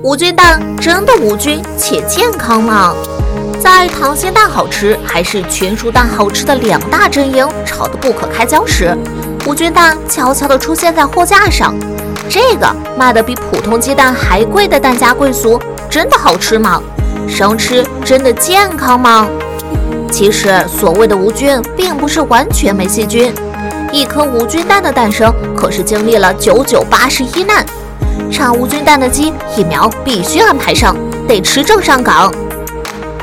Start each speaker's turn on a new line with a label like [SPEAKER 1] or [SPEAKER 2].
[SPEAKER 1] 无菌蛋真的无菌且健康吗？在溏心蛋好吃还是全熟蛋好吃的两大阵营吵得不可开交时，无菌蛋悄悄地出现在货架上。这个卖得比普通鸡蛋还贵的蛋家贵俗，真的好吃吗？生吃真的健康吗？其实所谓的无菌并不是完全没细菌，一颗无菌蛋的诞生可是经历了9981难。产无菌蛋的鸡疫苗必须安排上，得持证上岗。